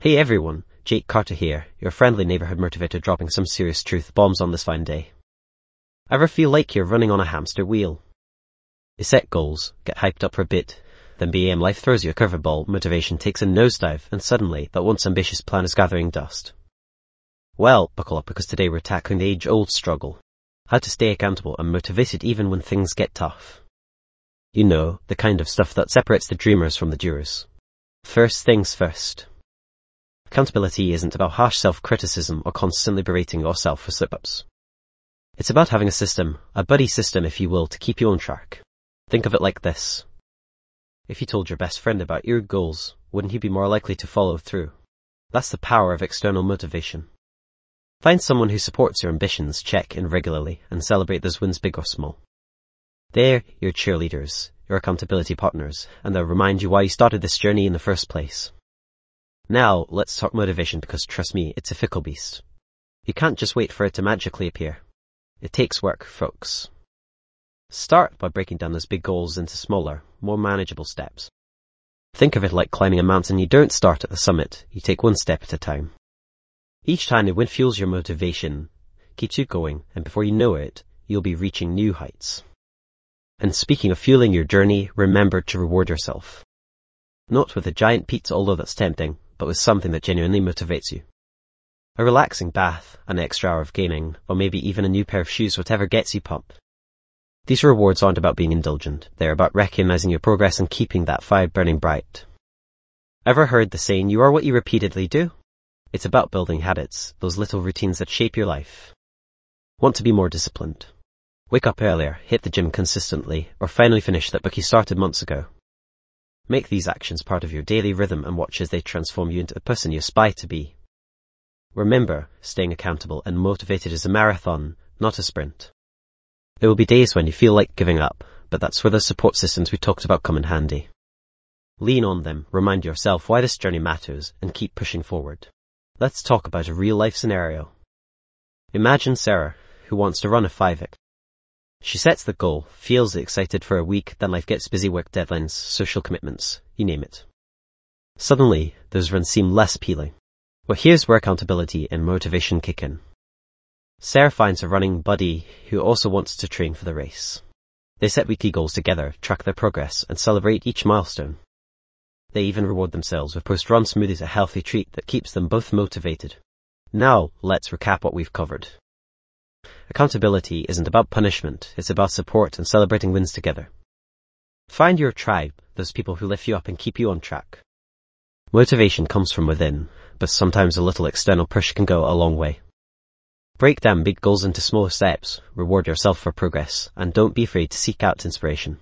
Hey everyone, Jake Carter here, your friendly neighborhood motivator dropping some serious truth bombs on this fine day. Ever feel like you're running on a hamster wheel? You set goals, get hyped up for a bit, then BAM life throws you a curveball, motivation takes a nosedive, and suddenly that once ambitious plan is gathering dust. Well, buckle up because today we're tackling the age-old struggle. How to stay accountable and motivated even when things get tough. You know, the kind of stuff that separates the dreamers from the doers. First things first. Accountability isn't about harsh self-criticism or constantly berating yourself for slip-ups. It's about having a system, a buddy system if you will, to keep you on track. Think of it like this. If you told your best friend about your goals, wouldn't he be more likely to follow through? That's the power of external motivation. Find someone who supports your ambitions, check in regularly, and celebrate those wins big or small. They're your cheerleaders, your accountability partners, and they'll remind you why you started this journey in the first place. Now, let's talk motivation because trust me, it's a fickle beast. You can't just wait for it to magically appear. It takes work, folks. Start by breaking down those big goals into smaller, more manageable steps. Think of it like climbing a mountain. You don't start at the summit, you take one step at a time. Each tiny win fuels your motivation, keeps you going, and before you know it, you'll be reaching new heights. And speaking of fueling your journey, remember to reward yourself. Not with a giant pizza, although that's tempting, but with something that genuinely motivates you. A relaxing bath, an extra hour of gaming, or maybe even a new pair of shoes, whatever gets you pumped. These rewards aren't about being indulgent, they're about recognizing your progress and keeping that fire burning bright. Ever heard the saying, you are what you repeatedly do? It's about building habits, those little routines that shape your life. Want to be more disciplined? Wake up earlier, hit the gym consistently, or finally finish that book you started months ago. Make these actions part of your daily rhythm and watch as they transform you into the person you aspire to be. Remember, staying accountable and motivated is a marathon, not a sprint. There will be days when you feel like giving up, but that's where the support systems we talked about come in handy. Lean on them, remind yourself why this journey matters, and keep pushing forward. Let's talk about a real-life scenario. Imagine Sarah, who wants to run a 5K. She sets the goal, feels excited for a week, then life gets busy, work deadlines, social commitments, you name it. Suddenly, those runs seem less appealing. Well, here's where accountability and motivation kick in. Sarah finds a running buddy who also wants to train for the race. They set weekly goals together, track their progress, and celebrate each milestone. They even reward themselves with post-run smoothies, a healthy treat that keeps them both motivated. Now, let's recap what we've covered. Accountability isn't about punishment, it's about support and celebrating wins together. Find your tribe, those people who lift you up and keep you on track. Motivation comes from within, but sometimes a little external push can go a long way. Break down big goals into smaller steps, reward yourself for progress, and don't be afraid to seek out inspiration.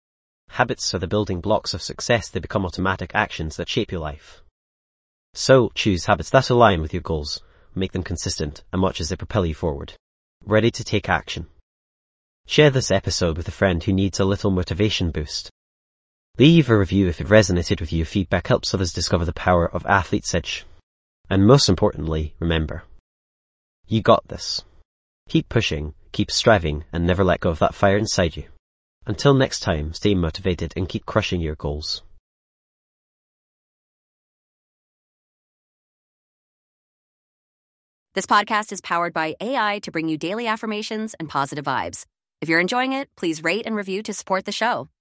Habits are the building blocks of success. They become automatic actions that shape your life. So, choose habits that align with your goals, make them consistent, and watch as they propel you forward. Ready to take action. Share this episode with a friend who needs a little motivation boost. Leave a review if it resonated with you. Feedback helps others discover the power of Athlete's Edge. And most importantly, remember, you got this. Keep pushing, keep striving, and never let go of that fire inside you. Until next time, stay motivated and keep crushing your goals. This podcast is powered by AI to bring you daily affirmations and positive vibes. If you're enjoying it, please rate and review to support the show.